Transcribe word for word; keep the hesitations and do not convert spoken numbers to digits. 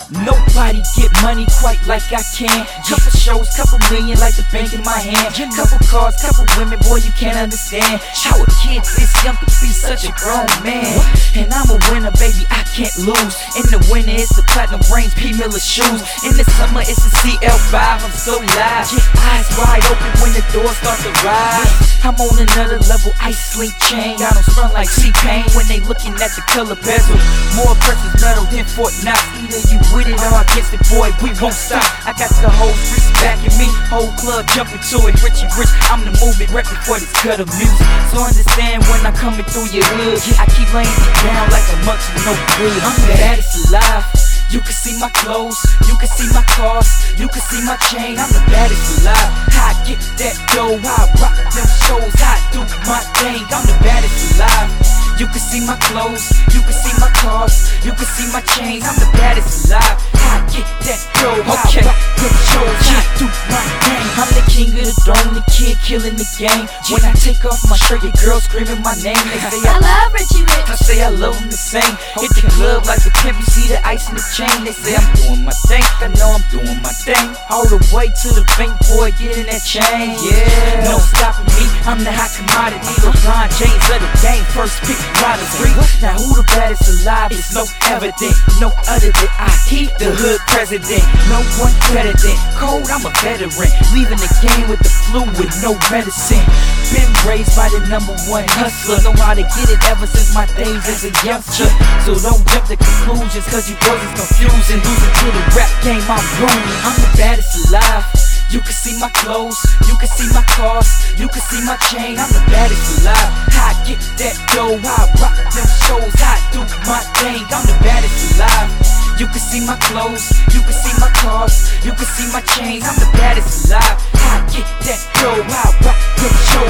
Nobody get money quite like I can. Couple shows, couple million like the bank in my hand. Couple cars, couple women, boy, you can't understand how a kid this young could be such a grown man. And I'm a winner, baby, I can't lose. In the winter, it's the platinum rings, P. Miller shoes. In the summer, it's the C L five, I'm so live. Eyes wide open when the doors start to rise. I'm on another level, ice link chain. Got them sprung like C-Pain when they looking at the color bezel. More precious metal than Fort Knox. Either you with it or against it, boy, we won't stop. I got the whole streets backing me, whole club jumping to it. Richie Rich, I'm the movement repping for this cut of music. So understand when I'm coming through your hood, I keep laying it down like a monkey, no good. I'm the baddest alive. You can see my clothes, you can see my cars, you can see my chain. I'm the baddest alive. How I get that dough, how I rock them shows, how I do my thing. I'm the baddest alive. You can see my clothes, you can see my cars, you can see my chains. I'm the baddest alive. How I get that dough, how I rock them shows, how I do my thing. I'm the king of the throne, the kid killing the game. When I take off my shirt, your girl screaming my name. They say I love Richie Rich. I say I love them the same. Hit the club like a pimp, you see the ice in the chain. They say I'm doing my thing, I know I'm doing my thing. All the way to the bank, boy, get in that chain. Yeah, no stopping me, I'm the hot commodity. LeBron James of the game, first pick lottery. Now who the baddest alive? It's no evident, no other than I. He the hood president, no one better than Cold. I'm a veteran, leaving the game with the flu with no medicine. Been raised by the number one hustler, know how to get it ever since my days as a youngster. So don't jump to conclusions, cause you boys is confusing. Losing to the rap game, I'm ruining. I'm the baddest alive. You can see my clothes, you can see my cars, you can see my chain. I'm the baddest alive. How I get that dough, how I rock them shows, how I do my thing. I'm the baddest alive. You can see my clothes, you can see my cars, you can see my chains. I'm the baddest alive. How I get that dough, how I rock them shows.